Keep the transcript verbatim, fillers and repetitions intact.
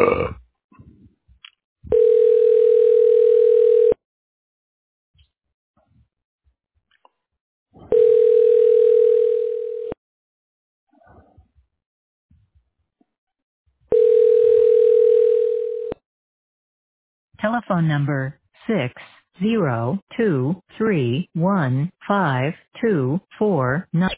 Telephone number six zero two three one five two four nine.